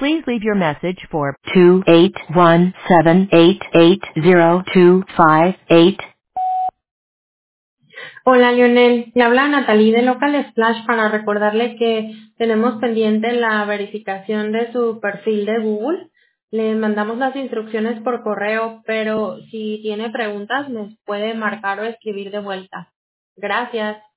Please leave your message for 281788025. Hola Lionel, le habla Natalie de Local Splash para recordarle que tenemos pendiente la verificación de su perfil de Google. Le mandamos las instrucciones por correo, pero si tiene preguntas me puede marcar o escribir de vuelta. Gracias.